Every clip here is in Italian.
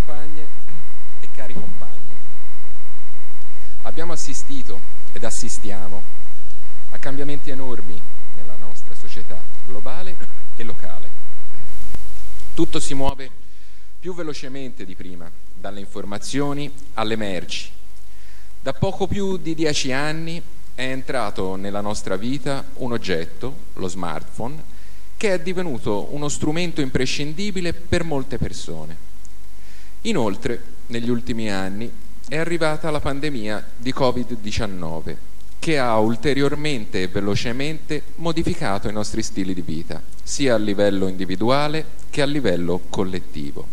compagne e cari compagni, abbiamo assistito ed assistiamo a cambiamenti enormi nella nostra società globale e locale. Tutto si muove più velocemente di prima, dalle informazioni alle merci. Da poco più di 10 anni è entrato nella nostra vita un oggetto, lo smartphone, che è divenuto uno strumento imprescindibile per molte persone. Inoltre, negli ultimi anni è arrivata la pandemia di Covid-19, che ha ulteriormente e velocemente modificato i nostri stili di vita, sia a livello individuale che a livello collettivo.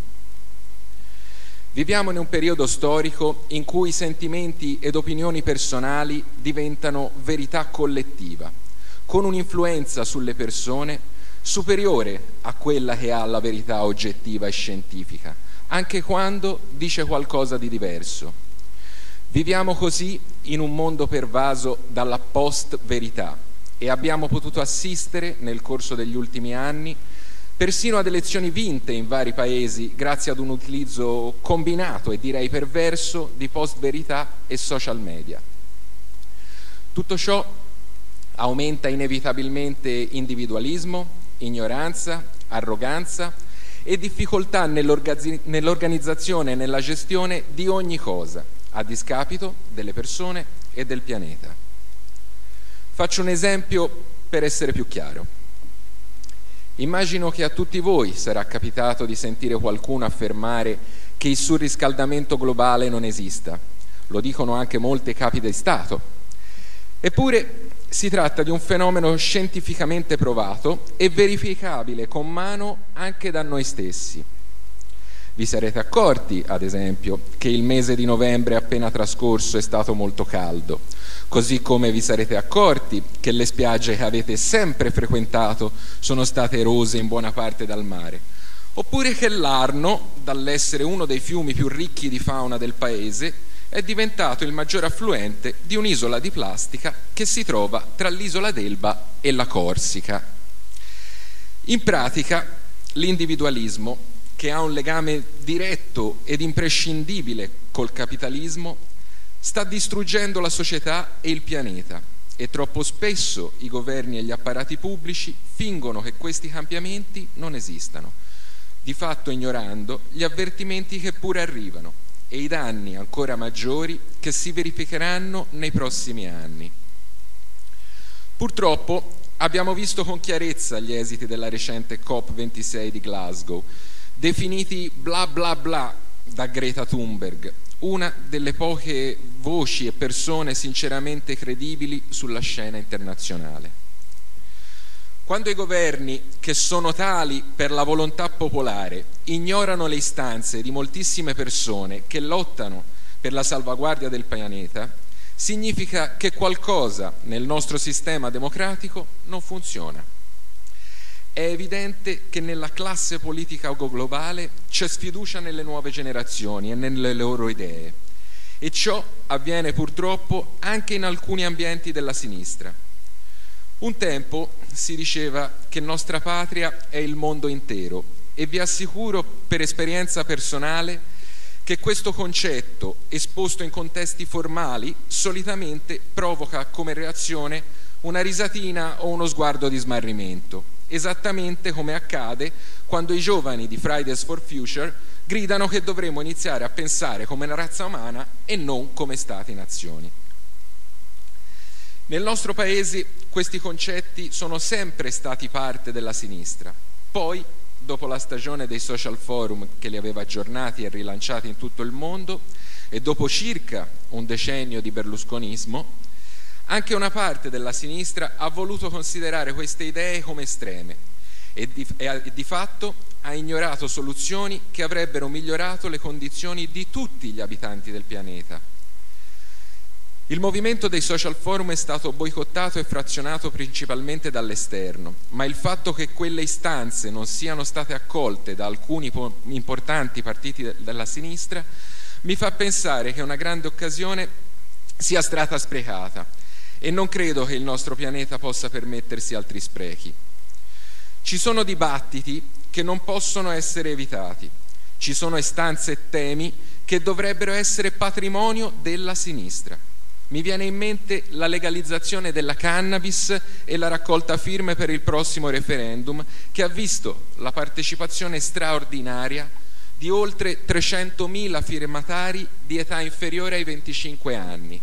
Viviamo in un periodo storico in cui sentimenti ed opinioni personali diventano verità collettiva, con un'influenza sulle persone superiore a quella che ha la verità oggettiva e scientifica, anche quando dice qualcosa di diverso. Viviamo così in un mondo pervaso dalla post-verità e abbiamo potuto assistere nel corso degli ultimi anni persino ad elezioni vinte in vari paesi grazie ad un utilizzo combinato e direi perverso di post-verità e social media. Tutto ciò aumenta inevitabilmente individualismo, ignoranza, arroganza e difficoltà nell'organizzazione e nella gestione di ogni cosa, a discapito delle persone e del pianeta. Faccio un esempio per essere più chiaro. Immagino che a tutti voi sarà capitato di sentire qualcuno affermare che il surriscaldamento globale non esista. Lo dicono anche molti capi di Stato. Eppure si tratta di un fenomeno scientificamente provato e verificabile con mano anche da noi stessi. Vi sarete accorti, ad esempio, che il mese di novembre appena trascorso è stato molto caldo, così come vi sarete accorti che le spiagge che avete sempre frequentato sono state erose in buona parte dal mare, oppure che l'Arno, dall'essere uno dei fiumi più ricchi di fauna del paese, è diventato il maggior affluente di un'isola di plastica che si trova tra l'isola d'Elba e la Corsica. In pratica, l'individualismo, che ha un legame diretto ed imprescindibile col capitalismo, sta distruggendo la società e il pianeta e troppo spesso i governi e gli apparati pubblici fingono che questi cambiamenti non esistano, di fatto ignorando gli avvertimenti che pure arrivano e i danni ancora maggiori che si verificheranno nei prossimi anni. Purtroppo abbiamo visto con chiarezza gli esiti della recente COP26 di Glasgow, definiti bla bla bla da Greta Thunberg, una delle poche voci e persone sinceramente credibili sulla scena internazionale. Quando i governi, che sono tali per la volontà popolare, ignorano le istanze di moltissime persone che lottano per la salvaguardia del pianeta, significa che qualcosa nel nostro sistema democratico non funziona. È evidente che nella classe politica globale c'è sfiducia nelle nuove generazioni e nelle loro idee, e ciò avviene purtroppo anche in alcuni ambienti della sinistra. Un tempo si diceva che nostra patria è il mondo intero e vi assicuro per esperienza personale che questo concetto, esposto in contesti formali, solitamente provoca come reazione una risatina o uno sguardo di smarrimento, esattamente come accade quando i giovani di Fridays for Future gridano che dovremmo iniziare a pensare come la razza umana e non come stati-nazioni. Nel nostro paese questi concetti sono sempre stati parte della sinistra. Poi, dopo la stagione dei social forum che li aveva aggiornati e rilanciati in tutto il mondo e dopo circa un decennio di berlusconismo, anche una parte della sinistra ha voluto considerare queste idee come estreme e di fatto ha ignorato soluzioni che avrebbero migliorato le condizioni di tutti gli abitanti del pianeta. Il movimento dei social forum è stato boicottato e frazionato principalmente dall'esterno, ma il fatto che quelle istanze non siano state accolte da alcuni importanti partiti della sinistra mi fa pensare che una grande occasione sia stata sprecata e non credo che il nostro pianeta possa permettersi altri sprechi. Ci sono dibattiti che non possono essere evitati. Ci sono istanze e temi che dovrebbero essere patrimonio della sinistra. Mi viene in mente la legalizzazione della cannabis e la raccolta firme per il prossimo referendum, che ha visto la partecipazione straordinaria di oltre 300.000 firmatari di età inferiore ai 25 anni.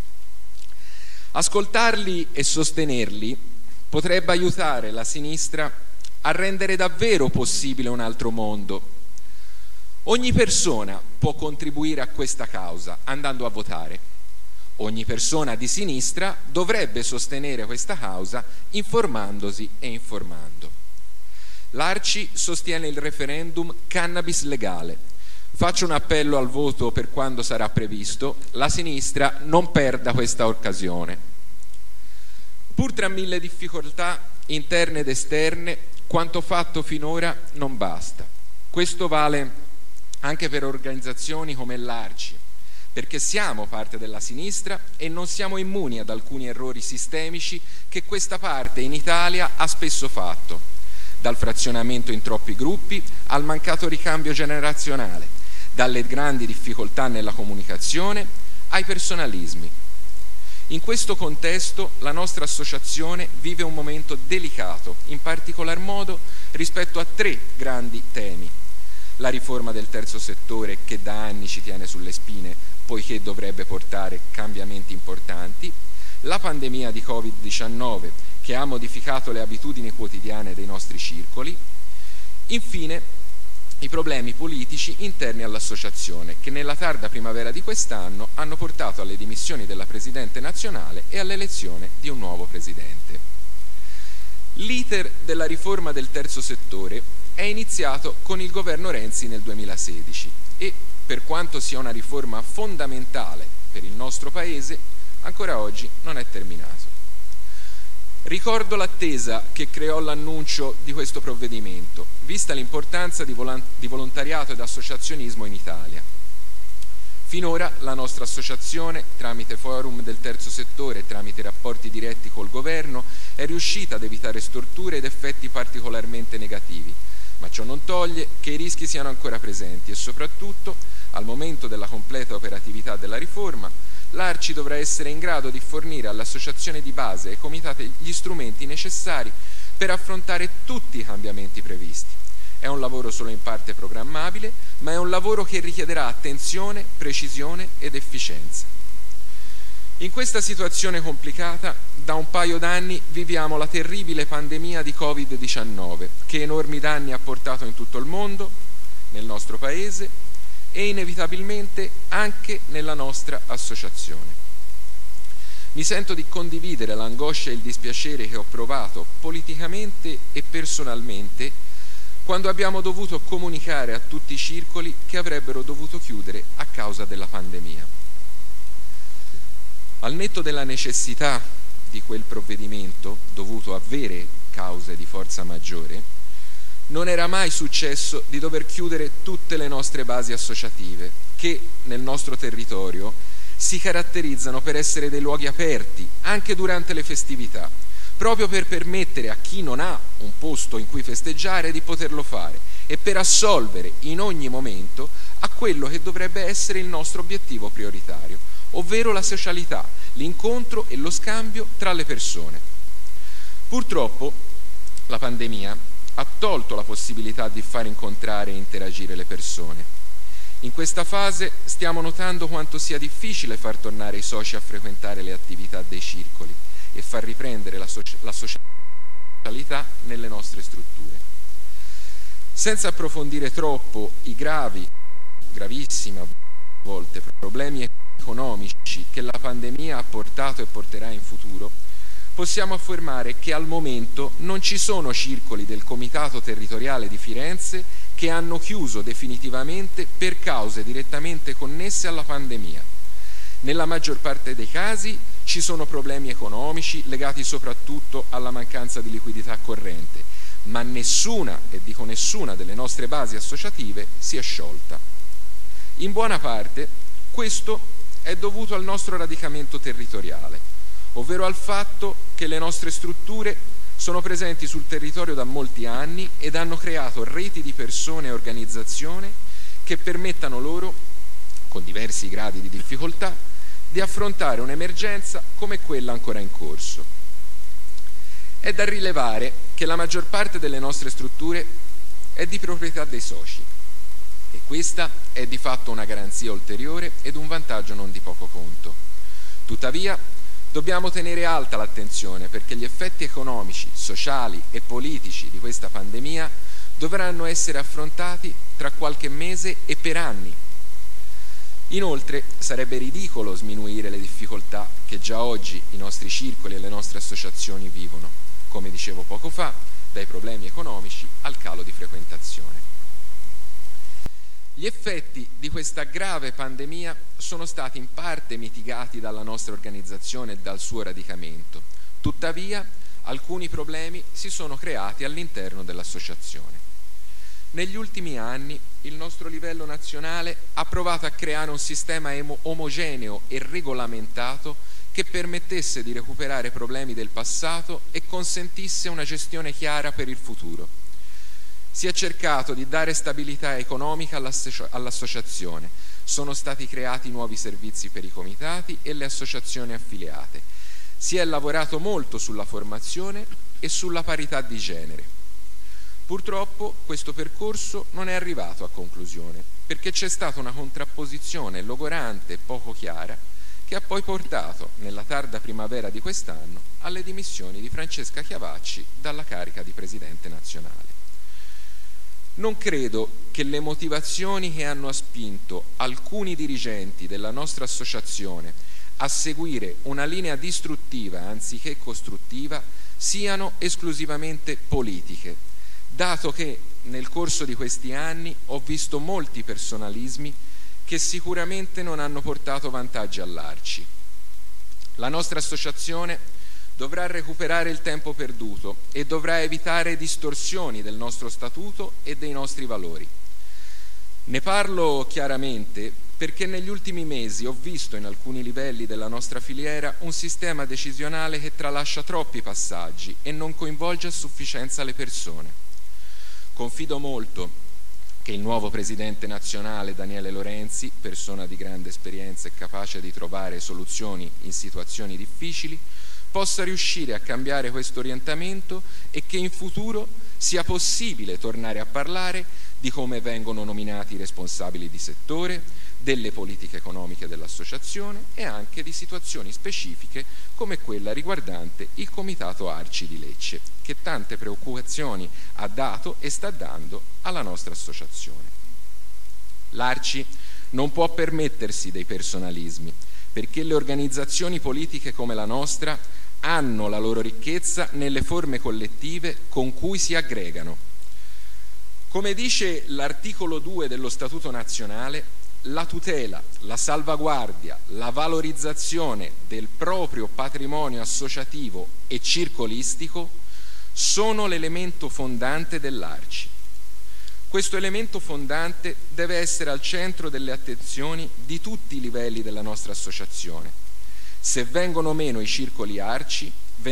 Ascoltarli e sostenerli potrebbe aiutare la sinistra a rendere davvero possibile un altro mondo. Ogni persona può contribuire a questa causa andando a votare. Ogni persona di sinistra dovrebbe sostenere questa causa informandosi e informando. L'Arci sostiene il referendum cannabis legale. Faccio un appello al voto per quando sarà previsto. La sinistra non perda questa occasione. Pur tra mille difficoltà interne ed esterne, quanto fatto finora non basta. Questo vale anche per organizzazioni come l'Arci, perché siamo parte della sinistra e non siamo immuni ad alcuni errori sistemici che questa parte in Italia ha spesso fatto, dal frazionamento in troppi gruppi al mancato ricambio generazionale, dalle grandi difficoltà nella comunicazione ai personalismi. In questo contesto la nostra associazione vive un momento delicato, in particolar modo rispetto a 3 grandi temi. La riforma del terzo settore, che da anni ci tiene sulle spine poiché dovrebbe portare cambiamenti importanti, la pandemia di Covid-19 che ha modificato le abitudini quotidiane dei nostri circoli, infine i problemi politici interni all'associazione che nella tarda primavera di quest'anno hanno portato alle dimissioni della Presidente nazionale e all'elezione di un nuovo Presidente. L'iter della riforma del terzo settore è iniziato con il governo Renzi nel 2016 e, per quanto sia una riforma fondamentale per il nostro Paese, ancora oggi non è terminato. Ricordo l'attesa che creò l'annuncio di questo provvedimento, vista l'importanza di volontariato ed associazionismo in Italia. Finora la nostra associazione, tramite forum del terzo settore e tramite rapporti diretti col governo, è riuscita ad evitare storture ed effetti particolarmente negativi, ma ciò non toglie che i rischi siano ancora presenti e soprattutto, al momento della completa operatività della riforma, l'Arci dovrà essere in grado di fornire all'associazione di base e ai comitati gli strumenti necessari per affrontare tutti i cambiamenti previsti. È un lavoro solo in parte programmabile, ma è un lavoro che richiederà attenzione, precisione ed efficienza. In questa situazione complicata, da un paio d'anni viviamo la terribile pandemia di Covid-19, che enormi danni ha portato in tutto il mondo, nel nostro Paese e inevitabilmente anche nella nostra associazione. Mi sento di condividere l'angoscia e il dispiacere che ho provato politicamente e personalmente quando abbiamo dovuto comunicare a tutti i circoli che avrebbero dovuto chiudere a causa della pandemia. Al netto della necessità di quel provvedimento, dovuto a vere cause di forza maggiore, non era mai successo di dover chiudere tutte le nostre basi associative, che nel nostro territorio si caratterizzano per essere dei luoghi aperti anche durante le festività, proprio per permettere a chi non ha un posto in cui festeggiare di poterlo fare e per assolvere in ogni momento a quello che dovrebbe essere il nostro obiettivo prioritario, ovvero la socialità, l'incontro e lo scambio tra le persone. Purtroppo la pandemia ha tolto la possibilità di far incontrare e interagire le persone. In questa fase stiamo notando quanto sia difficile far tornare i soci a frequentare le attività dei circoli e far riprendere la socialità nelle nostre strutture. Senza approfondire troppo i gravissimi a volte problemi economici che la pandemia ha portato e porterà in futuro, possiamo affermare che al momento non ci sono circoli del Comitato Territoriale di Firenze che hanno chiuso definitivamente per cause direttamente connesse alla pandemia. Nella maggior parte dei casi ci sono problemi economici legati soprattutto alla mancanza di liquidità corrente, ma nessuna, e dico nessuna, delle nostre basi associative si è sciolta. In buona parte questo è dovuto al nostro radicamento territoriale, ovvero al fatto che le nostre strutture sono presenti sul territorio da molti anni ed hanno creato reti di persone e organizzazione che permettano loro, con diversi gradi di difficoltà, di affrontare un'emergenza come quella ancora in corso. È da rilevare che la maggior parte delle nostre strutture è di proprietà dei soci e questa è di fatto una garanzia ulteriore ed un vantaggio non di poco conto. Tuttavia, dobbiamo tenere alta l'attenzione perché gli effetti economici, sociali e politici di questa pandemia dovranno essere affrontati tra qualche mese e per anni. Inoltre, sarebbe ridicolo sminuire le difficoltà che già oggi i nostri circoli e le nostre associazioni vivono, come dicevo poco fa, dai problemi economici al calo di frequentazione. Gli effetti di questa grave pandemia sono stati in parte mitigati dalla nostra organizzazione e dal suo radicamento. Tuttavia, alcuni problemi si sono creati all'interno dell'associazione. Negli ultimi anni il nostro livello nazionale ha provato a creare un sistema omogeneo e regolamentato che permettesse di recuperare problemi del passato e consentisse una gestione chiara per il futuro. Si è cercato di dare stabilità economica all'associazione, sono stati creati nuovi servizi per i comitati e le associazioni affiliate, si è lavorato molto sulla formazione e sulla parità di genere. Purtroppo questo percorso non è arrivato a conclusione perché c'è stata una contrapposizione logorante e poco chiara che ha poi portato, nella tarda primavera di quest'anno, alle dimissioni di Francesca Chiavacci dalla carica di Presidente nazionale. Non credo che le motivazioni che hanno spinto alcuni dirigenti della nostra associazione a seguire una linea distruttiva anziché costruttiva siano esclusivamente politiche, dato che nel corso di questi anni ho visto molti personalismi che sicuramente non hanno portato vantaggi all'Arci. La nostra associazione dovrà recuperare il tempo perduto e dovrà evitare distorsioni del nostro statuto e dei nostri valori. Ne parlo chiaramente perché negli ultimi mesi ho visto in alcuni livelli della nostra filiera un sistema decisionale che tralascia troppi passaggi e non coinvolge a sufficienza le persone. Confido molto che il nuovo presidente nazionale Daniele Lorenzi, persona di grande esperienza e capace di trovare soluzioni in situazioni difficili, possa riuscire a cambiare questo orientamento e che in futuro sia possibile tornare a parlare di come vengono nominati i responsabili di settore, delle politiche economiche dell'associazione e anche di situazioni specifiche come quella riguardante il Comitato Arci di Lecce, che tante preoccupazioni ha dato e sta dando alla nostra associazione. L'Arci non può permettersi dei personalismi, perché le organizzazioni politiche come la nostra hanno la loro ricchezza nelle forme collettive con cui si aggregano. Come dice l'articolo 2 dello Statuto nazionale, la tutela, la salvaguardia, la valorizzazione del proprio patrimonio associativo e circolistico sono l'elemento fondante dell'Arci. Questo elemento fondante deve essere al centro delle attenzioni di tutti i livelli della nostra associazione. Se vengono meno i circoli Arci,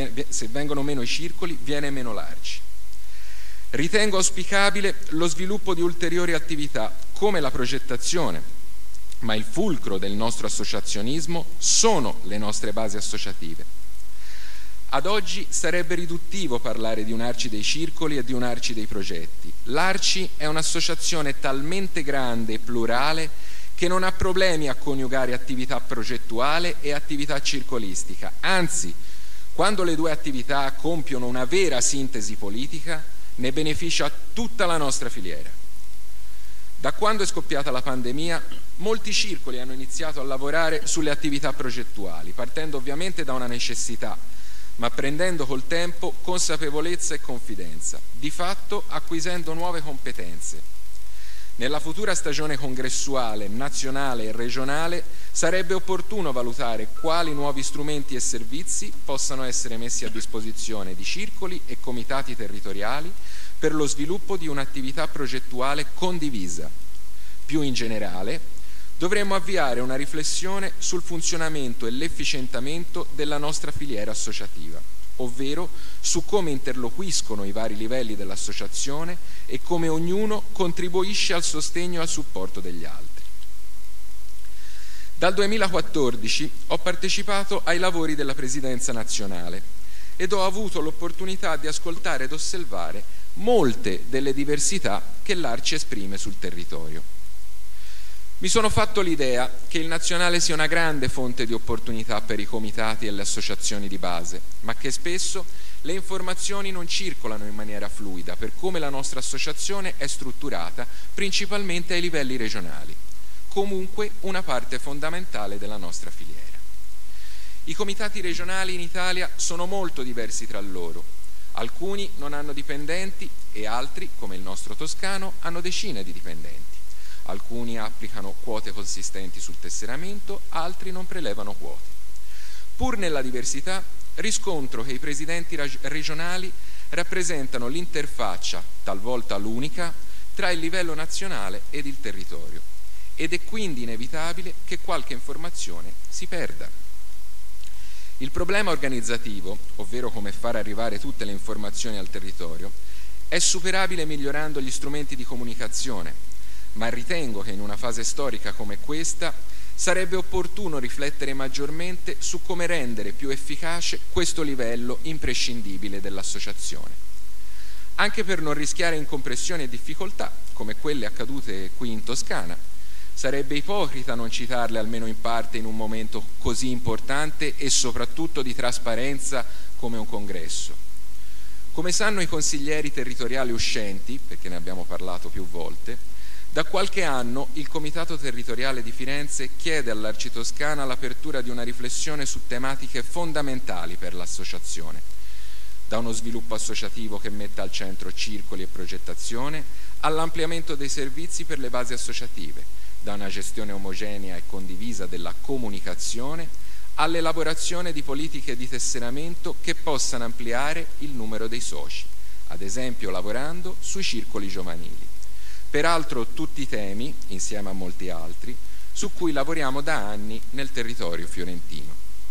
viene meno l'Arci. Ritengo auspicabile lo sviluppo di ulteriori attività come la progettazione, ma il fulcro del nostro associazionismo sono le nostre basi associative. Ad oggi sarebbe riduttivo parlare di un Arci dei circoli e di un Arci dei progetti. L'Arci è un'associazione talmente grande e plurale che non ha problemi a coniugare attività progettuale e attività circolistica. Anzi, quando le due attività compiono una vera sintesi politica, ne beneficia tutta la nostra filiera. Da quando è scoppiata la pandemia, molti circoli hanno iniziato a lavorare sulle attività progettuali, partendo ovviamente da una necessità, ma prendendo col tempo consapevolezza e confidenza, di fatto acquisendo nuove competenze. Nella futura stagione congressuale, nazionale e regionale, sarebbe opportuno valutare quali nuovi strumenti e servizi possano essere messi a disposizione di circoli e comitati territoriali per lo sviluppo di un'attività progettuale condivisa. Più in generale, dovremmo avviare una riflessione sul funzionamento e l'efficientamento della nostra filiera associativa. ovvero su come interloquiscono i vari livelli dell'associazione e come ognuno contribuisce al sostegno e al supporto degli altri. Dal 2014 ho partecipato ai lavori della Presidenza nazionale ed ho avuto l'opportunità di ascoltare ed osservare molte delle diversità che l'Arci esprime sul territorio. Mi sono fatto l'idea che il nazionale sia una grande fonte di opportunità per i comitati e le associazioni di base, ma che spesso le informazioni non circolano in maniera fluida per come la nostra associazione è strutturata principalmente ai livelli regionali, comunque una parte fondamentale della nostra filiera. I comitati regionali in Italia sono molto diversi tra loro. Alcuni non hanno dipendenti e altri, come il nostro toscano, hanno decine di dipendenti. Alcuni applicano quote consistenti sul tesseramento, altri non prelevano quote. Pur nella diversità, riscontro che i presidenti regionali rappresentano l'interfaccia, talvolta l'unica, tra il livello nazionale ed il territorio, ed è quindi inevitabile che qualche informazione si perda. Il problema organizzativo, ovvero come far arrivare tutte le informazioni al territorio, è superabile migliorando gli strumenti di comunicazione, ma ritengo che in una fase storica come questa sarebbe opportuno riflettere maggiormente su come rendere più efficace questo livello imprescindibile dell'associazione. Anche per non rischiare incompressioni e difficoltà, come quelle accadute qui in Toscana, sarebbe ipocrita non citarle almeno in parte in un momento così importante e soprattutto di trasparenza come un congresso. Come sanno i consiglieri territoriali uscenti, perché ne abbiamo parlato più volte, da qualche anno il Comitato Territoriale di Firenze chiede all'Arcitoscana l'apertura di una riflessione su tematiche fondamentali per l'associazione, da uno sviluppo associativo che metta al centro circoli e progettazione, all'ampliamento dei servizi per le basi associative, da una gestione omogenea e condivisa della comunicazione, all'elaborazione di politiche di tesseramento che possano ampliare il numero dei soci, ad esempio lavorando sui circoli giovanili. Peraltro tutti temi, insieme a molti altri, su cui lavoriamo da anni nel territorio fiorentino.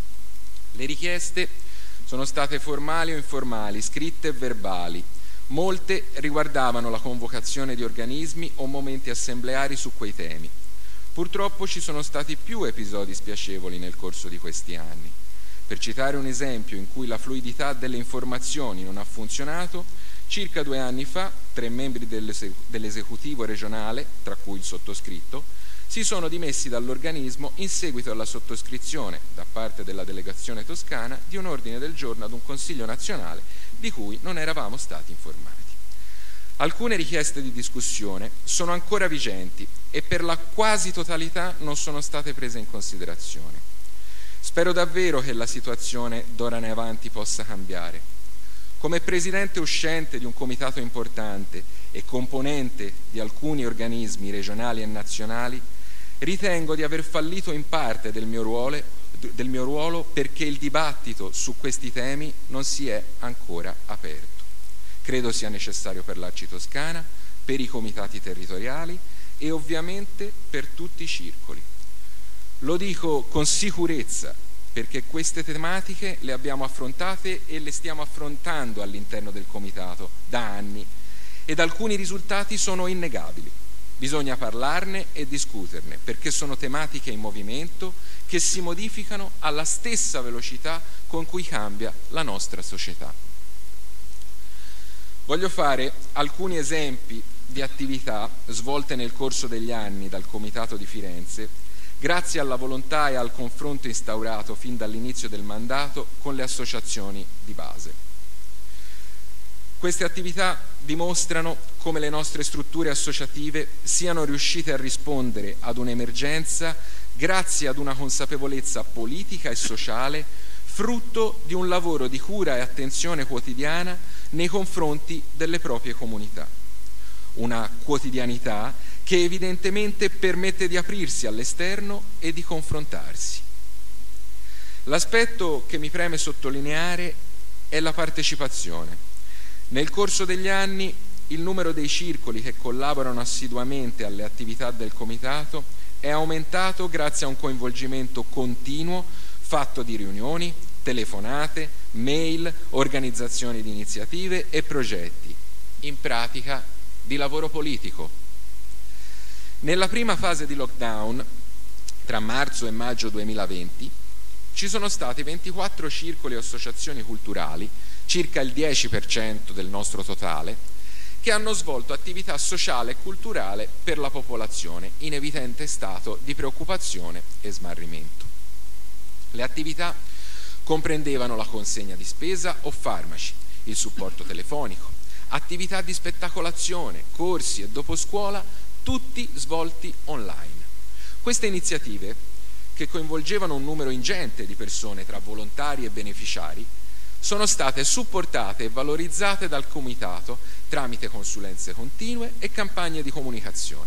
Le richieste sono state formali o informali, scritte e verbali. Molte riguardavano la convocazione di organismi o momenti assembleari su quei temi. Purtroppo ci sono stati più episodi spiacevoli nel corso di questi anni. Per citare un esempio in cui la fluidità delle informazioni non ha funzionato, circa 2 anni fa 3 membri dell'esecutivo regionale, tra cui il sottoscritto, si sono dimessi dall'organismo in seguito alla sottoscrizione, da parte della delegazione toscana, di un ordine del giorno ad un Consiglio nazionale di cui non eravamo stati informati. Alcune richieste di discussione sono ancora vigenti e per la quasi totalità non sono state prese in considerazione. Spero davvero che la situazione d'ora in avanti possa cambiare. Come presidente uscente di un comitato importante e componente di alcuni organismi regionali e nazionali, ritengo di aver fallito in parte del mio ruolo perché il dibattito su questi temi non si è ancora aperto. Credo sia necessario per l'Arcitoscana, per i comitati territoriali e ovviamente per tutti i circoli. Lo dico con sicurezza, perché queste tematiche le abbiamo affrontate e le stiamo affrontando all'interno del Comitato da anni ed alcuni risultati sono innegabili. Bisogna parlarne e discuterne, perché sono tematiche in movimento che si modificano alla stessa velocità con cui cambia la nostra società. Voglio fare alcuni esempi di attività svolte nel corso degli anni dal Comitato di Firenze, grazie alla volontà e al confronto instaurato fin dall'inizio del mandato con le associazioni di base. Queste attività dimostrano come le nostre strutture associative siano riuscite a rispondere ad un'emergenza grazie ad una consapevolezza politica e sociale, frutto di un lavoro di cura e attenzione quotidiana nei confronti delle proprie comunità. Una quotidianità che evidentemente permette di aprirsi all'esterno e di confrontarsi. L'aspetto che mi preme sottolineare è la partecipazione. Nel corso degli anni il numero dei circoli che collaborano assiduamente alle attività del Comitato è aumentato grazie a un coinvolgimento continuo fatto di riunioni, telefonate, mail, organizzazioni di iniziative e progetti, in pratica di lavoro politico. Nella prima fase di lockdown, tra marzo e maggio 2020, ci sono stati 24 circoli e associazioni culturali, circa il 10% del nostro totale, che hanno svolto attività sociale e culturale per la popolazione in evidente stato di preoccupazione e smarrimento. Le attività comprendevano la consegna di spesa o farmaci, il supporto telefonico, attività di spettacolazione, corsi e doposcuola, tutti svolti online. Queste iniziative, che coinvolgevano un numero ingente di persone tra volontari e beneficiari, sono state supportate e valorizzate dal Comitato tramite consulenze continue e campagne di comunicazione.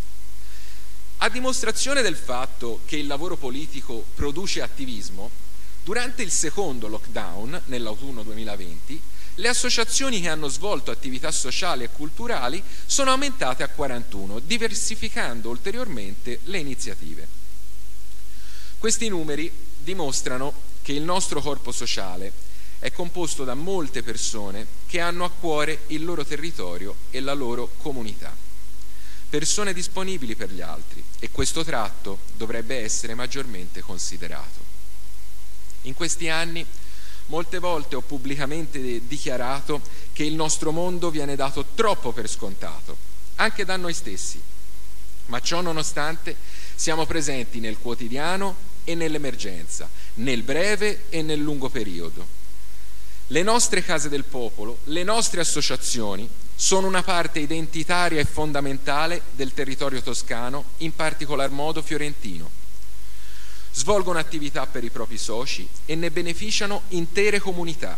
A dimostrazione del fatto che il lavoro politico produce attivismo, durante il secondo lockdown, nell'autunno 2020, le associazioni che hanno svolto attività sociali e culturali sono aumentate a 41, diversificando ulteriormente le iniziative. Questi numeri dimostrano che il nostro corpo sociale è composto da molte persone che hanno a cuore il loro territorio e la loro comunità. Persone disponibili per gli altri, e questo tratto dovrebbe essere maggiormente considerato. In questi anni molte volte ho pubblicamente dichiarato che il nostro mondo viene dato troppo per scontato, anche da noi stessi, ma ciò nonostante siamo presenti nel quotidiano e nell'emergenza, nel breve e nel lungo periodo. Le nostre case del popolo, le nostre associazioni sono una parte identitaria e fondamentale del territorio toscano, in particolar modo fiorentino. Svolgono attività per i propri soci e ne beneficiano intere comunità.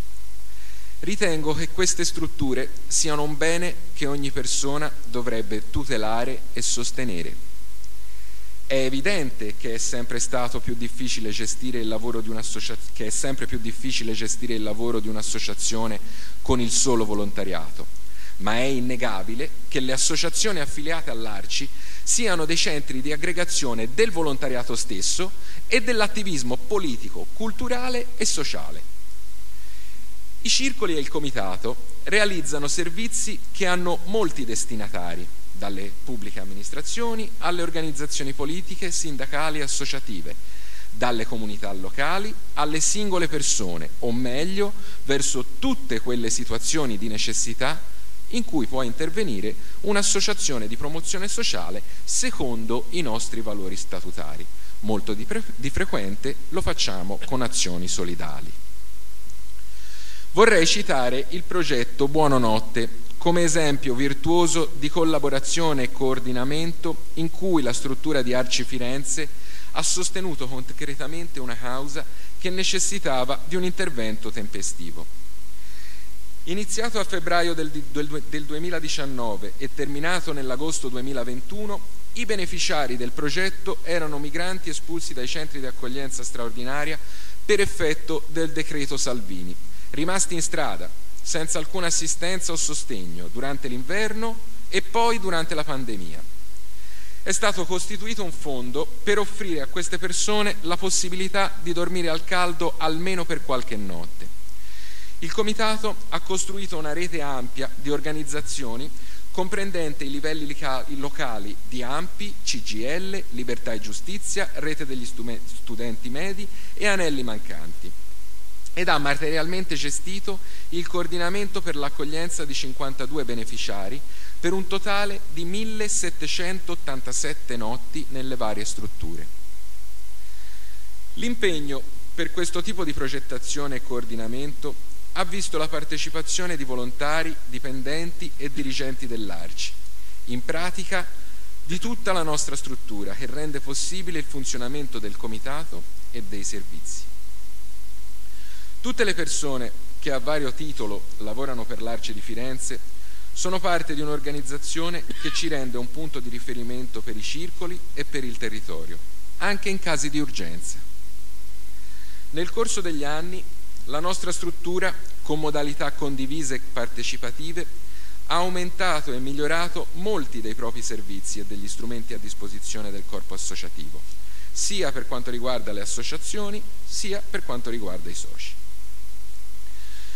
Ritengo che queste strutture siano un bene che ogni persona dovrebbe tutelare e sostenere. È evidente che è sempre stato più difficile gestire il lavoro di un'associazione con il solo volontariato, ma è innegabile che le associazioni affiliate all'Arci siano dei centri di aggregazione del volontariato stesso e dell'attivismo politico, culturale e sociale. I circoli e il comitato realizzano servizi che hanno molti destinatari, dalle pubbliche amministrazioni alle organizzazioni politiche, sindacali e associative, dalle comunità locali alle singole persone, o meglio, verso tutte quelle situazioni di necessità in cui può intervenire un'associazione di promozione sociale secondo i nostri valori statutari. Molto di frequente lo facciamo con azioni solidali. Vorrei citare il progetto Buononotte come esempio virtuoso di collaborazione e coordinamento in cui la struttura di Arci Firenze ha sostenuto concretamente una causa che necessitava di un intervento tempestivo. Iniziato a febbraio del 2019 e terminato nell'agosto 2021, i beneficiari del progetto erano migranti espulsi dai centri di accoglienza straordinaria per effetto del decreto Salvini, rimasti in strada senza alcuna assistenza o sostegno durante l'inverno e poi durante la pandemia. È stato costituito un fondo per offrire a queste persone la possibilità di dormire al caldo almeno per qualche notte. Il Comitato ha costruito una rete ampia di organizzazioni comprendente i livelli locali di ANPI, CGIL, Libertà e Giustizia, Rete degli Studenti Medi e Anelli Mancanti, ed ha materialmente gestito il coordinamento per l'accoglienza di 52 beneficiari per un totale di 1787 notti nelle varie strutture. L'impegno per questo tipo di progettazione e coordinamento ha visto la partecipazione di volontari, dipendenti e dirigenti dell'Arci, in pratica di tutta la nostra struttura che rende possibile il funzionamento del Comitato e dei servizi. Tutte le persone che a vario titolo lavorano per l'Arci di Firenze sono parte di un'organizzazione che ci rende un punto di riferimento per i circoli e per il territorio, anche in casi di urgenza. Nel corso degli anni la nostra struttura, con modalità condivise e partecipative, ha aumentato e migliorato molti dei propri servizi e degli strumenti a disposizione del corpo associativo, sia per quanto riguarda le associazioni, sia per quanto riguarda i soci.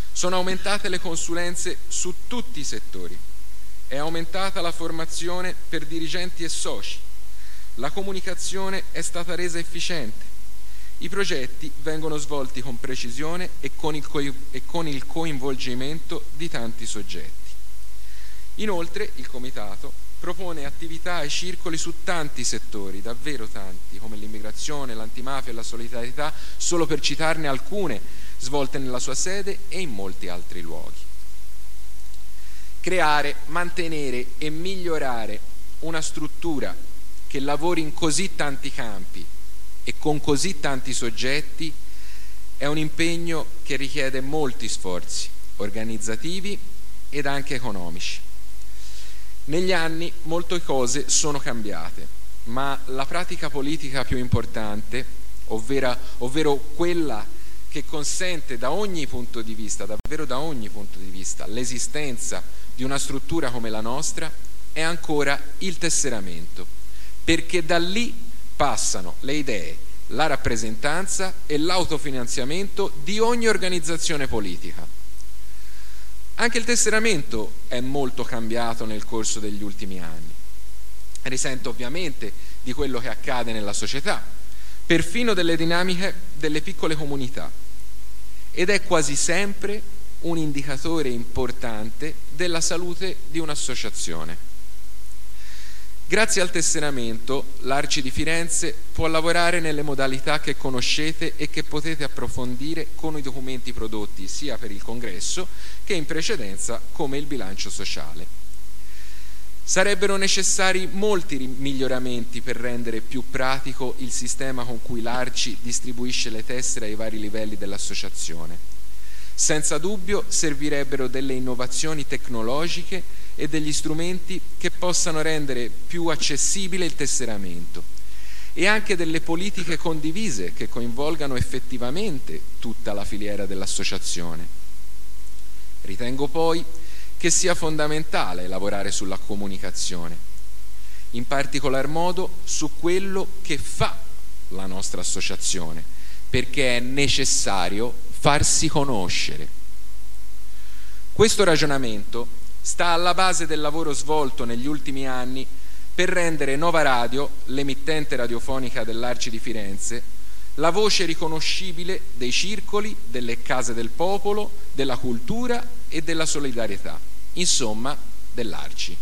Sono aumentate le consulenze su tutti i settori, è aumentata la formazione per dirigenti e soci, la comunicazione è stata resa efficiente, i progetti vengono svolti con precisione e con il coinvolgimento di tanti soggetti. Inoltre il Comitato propone attività e circoli su tanti settori, davvero tanti, come l'immigrazione, l'antimafia e la solidarietà, solo per citarne alcune, svolte nella sua sede e in molti altri luoghi. Creare, mantenere e migliorare una struttura che lavori in così tanti campi e con così tanti soggetti è un impegno che richiede molti sforzi organizzativi ed anche economici. Negli anni molte cose sono cambiate, ma la pratica politica più importante, ovvero quella che consente da ogni punto di vista, davvero da ogni punto di vista, l'esistenza di una struttura come la nostra, è ancora il tesseramento, perché da lì passano le idee, la rappresentanza e l'autofinanziamento di ogni organizzazione politica. Anche il tesseramento è molto cambiato nel corso degli ultimi anni. Risente ovviamente di quello che accade nella società, perfino delle dinamiche delle piccole comunità, ed è quasi sempre un indicatore importante della salute di un'associazione. Grazie al tesseramento, l'Arci di Firenze può lavorare nelle modalità che conoscete e che potete approfondire con i documenti prodotti sia per il congresso che in precedenza come il bilancio sociale. Sarebbero necessari molti miglioramenti per rendere più pratico il sistema con cui l'Arci distribuisce le tessere ai vari livelli dell'associazione. Senza dubbio servirebbero delle innovazioni tecnologiche e degli strumenti che possano rendere più accessibile il tesseramento e anche delle politiche condivise che coinvolgano effettivamente tutta la filiera dell'associazione. Ritengo poi che sia fondamentale lavorare sulla comunicazione, in particolar modo su quello che fa la nostra associazione, perché è necessario farsi conoscere. Questo ragionamento sta alla base del lavoro svolto negli ultimi anni per rendere Nova Radio, l'emittente radiofonica dell'Arci di Firenze, la voce riconoscibile dei circoli, delle case del popolo, della cultura e della solidarietà, insomma dell'Arci.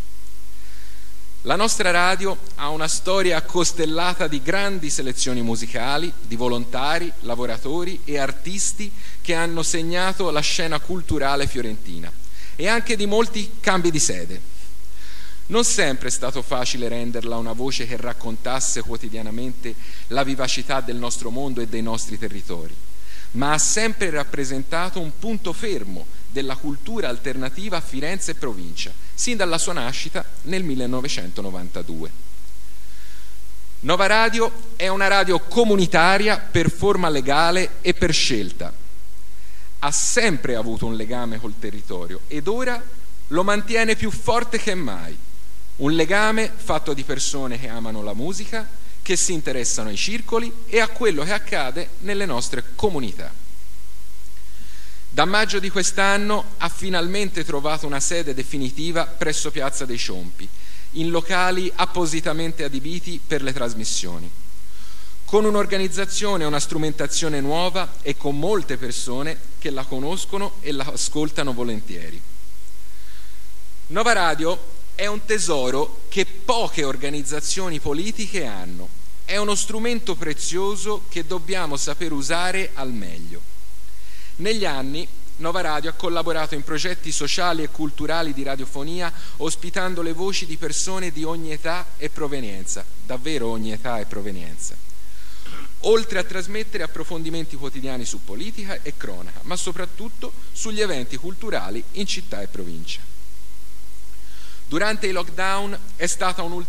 La nostra radio ha una storia costellata di grandi selezioni musicali, di volontari, lavoratori e artisti che hanno segnato la scena culturale fiorentina e anche di molti cambi di sede. Non sempre è stato facile renderla una voce che raccontasse quotidianamente la vivacità del nostro mondo e dei nostri territori, ma ha sempre rappresentato un punto fermo della cultura alternativa a Firenze e provincia, sin dalla sua nascita nel 1992. Nova Radio è una radio comunitaria per forma legale e per scelta. Ha sempre avuto un legame col territorio ed ora lo mantiene più forte che mai. Un legame fatto di persone che amano la musica, che si interessano ai circoli e a quello che accade nelle nostre comunità. Da maggio di quest'anno ha finalmente trovato una sede definitiva presso Piazza dei Ciompi, in locali appositamente adibiti per le trasmissioni, con un'organizzazione e una strumentazione nuova e con molte persone che la conoscono e la ascoltano volentieri. Nova Radio è un tesoro che poche organizzazioni politiche hanno, è uno strumento prezioso che dobbiamo saper usare al meglio. Negli anni Nova Radio ha collaborato in progetti sociali e culturali di radiofonia, ospitando le voci di persone di ogni età e provenienza, davvero ogni età e provenienza, oltre a trasmettere approfondimenti quotidiani su politica e cronaca, ma soprattutto sugli eventi culturali in città e provincia. Durante il lockdown è stato un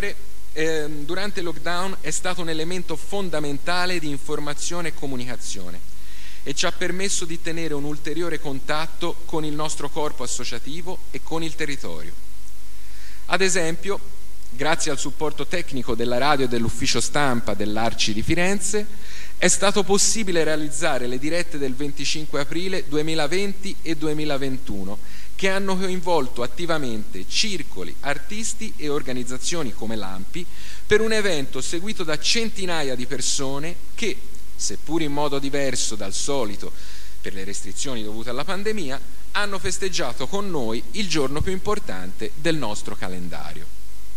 elemento fondamentale di informazione e comunicazione e ci ha permesso di tenere un ulteriore contatto con il nostro corpo associativo e con il territorio. Ad esempio, grazie al supporto tecnico della radio e dell'ufficio stampa dell'Arci di Firenze, è stato possibile realizzare le dirette del 25 aprile 2020 e 2021, che hanno coinvolto attivamente circoli, artisti e organizzazioni come l'ANPI per un evento seguito da centinaia di persone che, seppur in modo diverso dal solito per le restrizioni dovute alla pandemia, hanno festeggiato con noi il giorno più importante del nostro calendario.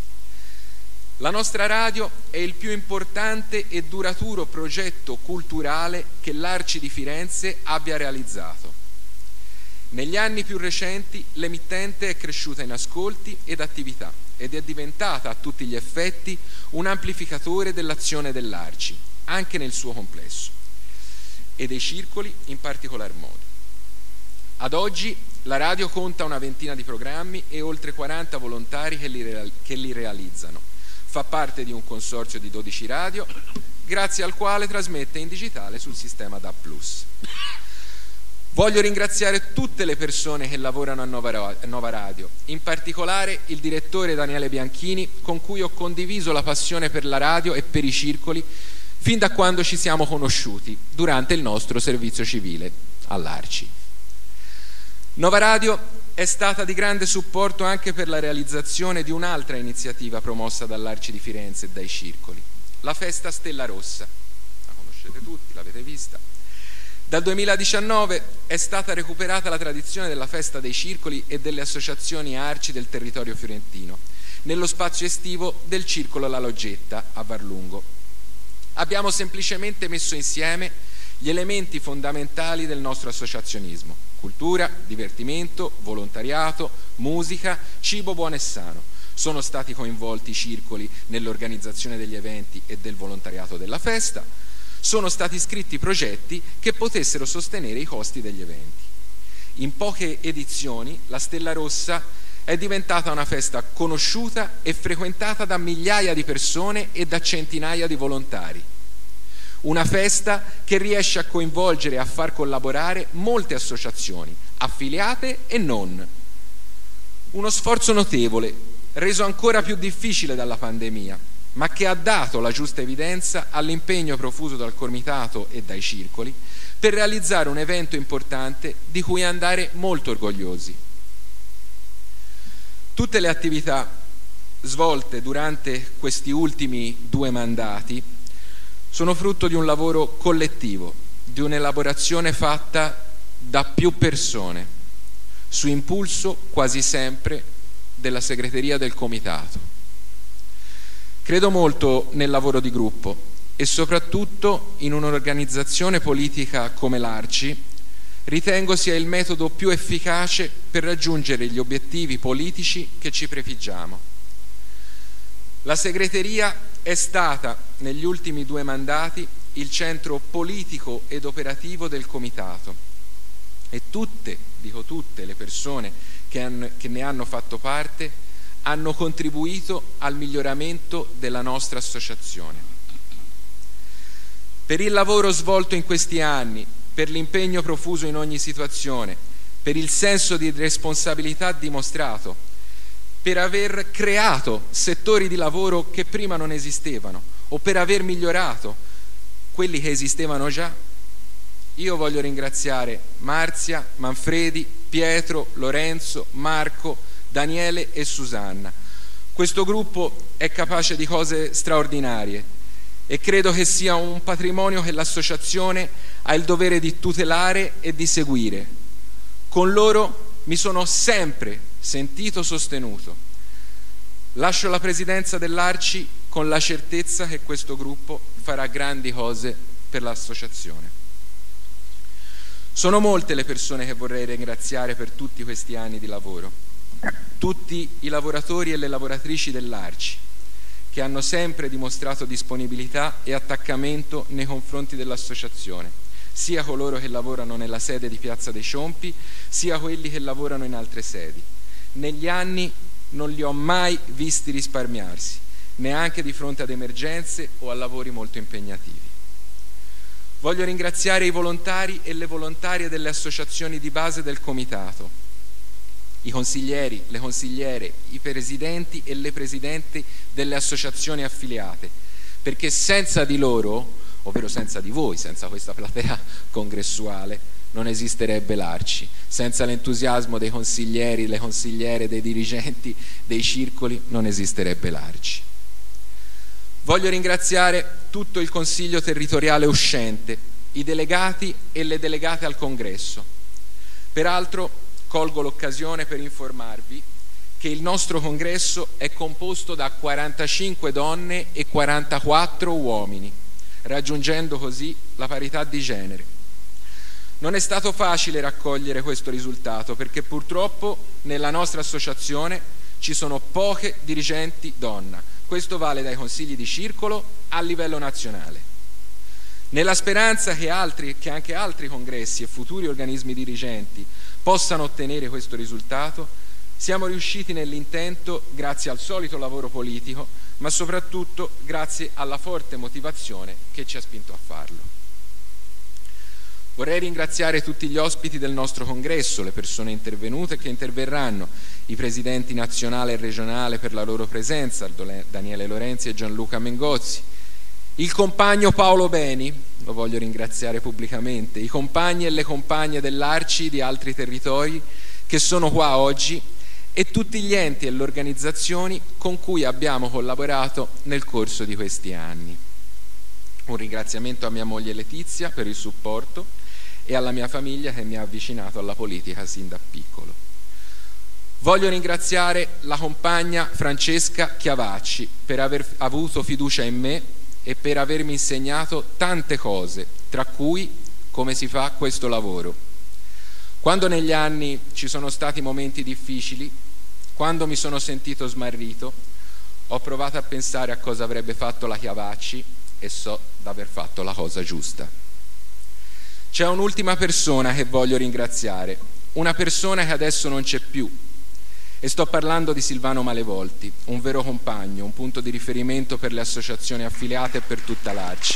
La nostra radio è il più importante e duraturo progetto culturale che l'Arci di Firenze abbia realizzato. Negli anni più recenti l'emittente è cresciuta in ascolti ed attività ed è diventata a tutti gli effetti un amplificatore dell'azione dell'Arci, anche nel suo complesso, e dei circoli in particolar modo. Ad oggi la radio conta una ventina di programmi e oltre 40 volontari che li realizzano. Fa parte di un consorzio di 12 radio, grazie al quale trasmette in digitale sul sistema DAB+. Voglio ringraziare tutte le persone che lavorano a Nova Radio, in particolare il direttore Daniele Bianchini, con cui ho condiviso la passione per la radio e per i circoli fin da quando ci siamo conosciuti durante il nostro servizio civile all'Arci. Nova Radio è stata di grande supporto anche per la realizzazione di un'altra iniziativa promossa dall'Arci di Firenze e dai circoli, la Festa Stella Rossa. La conoscete tutti, l'avete vista. Dal 2019 è stata recuperata la tradizione della festa dei circoli e delle associazioni Arci del territorio fiorentino, nello spazio estivo del Circolo La Loggetta a Varlungo. Abbiamo semplicemente messo insieme gli elementi fondamentali del nostro associazionismo: cultura, divertimento, volontariato, musica, cibo buono e sano. Sono stati coinvolti i circoli nell'organizzazione degli eventi e del volontariato della festa. Sono stati scritti progetti che potessero sostenere i costi degli eventi. In poche edizioni la Stella Rossa è diventata una festa conosciuta e frequentata da migliaia di persone e da centinaia di volontari. Una festa che riesce a coinvolgere e a far collaborare molte associazioni, affiliate e non. Uno sforzo notevole, reso ancora più difficile dalla pandemia, ma che ha dato la giusta evidenza all'impegno profuso dal Comitato e dai circoli per realizzare un evento importante di cui andare molto orgogliosi. Tutte le attività svolte durante questi ultimi 2 mandati sono frutto di un lavoro collettivo, di un'elaborazione fatta da più persone, su impulso quasi sempre della segreteria del Comitato. Credo molto nel lavoro di gruppo e soprattutto in un'organizzazione politica come l'Arci ritengo sia il metodo più efficace per raggiungere gli obiettivi politici che ci prefiggiamo. La segreteria è stata negli ultimi 2 mandati il centro politico ed operativo del Comitato e tutte, dico tutte, le persone che ne hanno fatto parte hanno contribuito al miglioramento della nostra associazione. Per il lavoro svolto in questi anni, per l'impegno profuso in ogni situazione, per il senso di responsabilità dimostrato, per aver creato settori di lavoro che prima non esistevano o per aver migliorato quelli che esistevano già, io voglio ringraziare Marzia, Manfredi, Pietro, Lorenzo, Marco, Daniele e Susanna. Questo gruppo è capace di cose straordinarie e credo che sia un patrimonio che l'associazione ha il dovere di tutelare e di seguire. Con loro mi sono sempre sentito sostenuto. Lascio la presidenza dell'Arci con la certezza che questo gruppo farà grandi cose per l'associazione. Sono molte le persone che vorrei ringraziare per tutti questi anni di lavoro. Tutti i lavoratori e le lavoratrici dell'Arci che hanno sempre dimostrato disponibilità e attaccamento nei confronti dell'associazione, sia coloro che lavorano nella sede di Piazza dei Ciompi, sia quelli che lavorano in altre sedi. Negli anni non li ho mai visti risparmiarsi, neanche di fronte ad emergenze o a lavori molto impegnativi. Voglio ringraziare i volontari e le volontarie delle associazioni di base del Comitato, i consiglieri, le consigliere, i presidenti e le presidenti delle associazioni affiliate, perché senza di loro ovvero senza di voi, senza questa platea congressuale, non esisterebbe l'Arci. Senza l'entusiasmo dei consiglieri, le consigliere, dei dirigenti, dei circoli, non esisterebbe l'Arci. Voglio ringraziare tutto il Consiglio territoriale uscente, i delegati e le delegate al Congresso. Peraltro colgo l'occasione per informarvi che il nostro Congresso è composto da 45 donne e 44 uomini, raggiungendo così la parità di genere. Non è stato facile raccogliere questo risultato perché purtroppo nella nostra associazione ci sono poche dirigenti donna. Questo vale dai consigli di circolo a livello nazionale. Nella speranza che anche altri congressi e futuri organismi dirigenti possano ottenere questo risultato, siamo riusciti nell'intento grazie al solito lavoro politico, ma soprattutto grazie alla forte motivazione che ci ha spinto a farlo. Vorrei ringraziare tutti gli ospiti del nostro congresso, le persone intervenute e che interverranno, i presidenti nazionale e regionale per la loro presenza, Daniele Lorenzi e Gianluca Mengozzi, il compagno Paolo Beni, lo voglio ringraziare pubblicamente, i compagni e le compagne dell'Arci di altri territori che sono qua oggi e tutti gli enti e le organizzazioni con cui abbiamo collaborato nel corso di questi anni. Un ringraziamento a mia moglie Letizia per il supporto e alla mia famiglia che mi ha avvicinato alla politica sin da piccolo. Voglio ringraziare la compagna Francesca Chiavacci per aver avuto fiducia in me e per avermi insegnato tante cose, tra cui come si fa questo lavoro. Quando negli anni ci sono stati momenti difficili, quando mi sono sentito smarrito, ho provato a pensare a cosa avrebbe fatto la Chiavacci e so d'aver fatto la cosa giusta. C'è un'ultima persona che voglio ringraziare, una persona che adesso non c'è più, e sto parlando di Silvano Malevolti, un vero compagno, un punto di riferimento per le associazioni affiliate e per tutta l'Arci.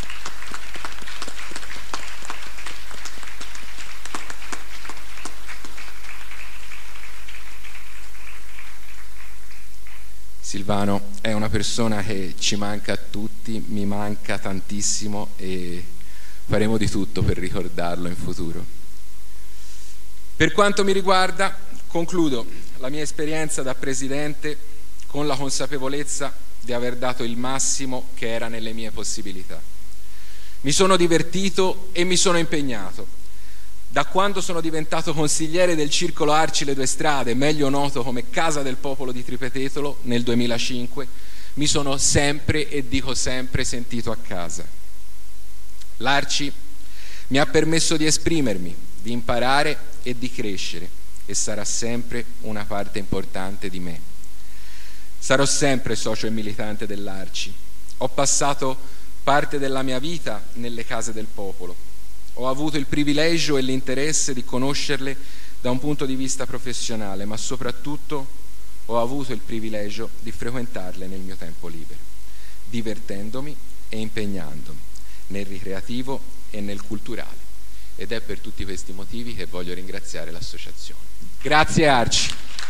Silvano è una persona che ci manca a tutti, mi manca tantissimo e faremo di tutto per ricordarlo in futuro. Per quanto mi riguarda, concludo la mia esperienza da presidente con la consapevolezza di aver dato il massimo che era nelle mie possibilità. Mi sono divertito e mi sono impegnato. Da quando sono diventato consigliere del Circolo Arci Le Due Strade, meglio noto come Casa del Popolo di Tripetetolo, nel 2005, mi sono sempre e dico sempre sentito a casa. L'Arci mi ha permesso di esprimermi, di imparare e di crescere e sarà sempre una parte importante di me. Sarò sempre socio e militante dell'Arci. Ho passato parte della mia vita nelle case del popolo. Ho avuto il privilegio e l'interesse di conoscerle da un punto di vista professionale, ma soprattutto ho avuto il privilegio di frequentarle nel mio tempo libero, divertendomi e impegnandomi nel ricreativo e nel culturale. Ed è per tutti questi motivi che voglio ringraziare l'associazione. Grazie Arci!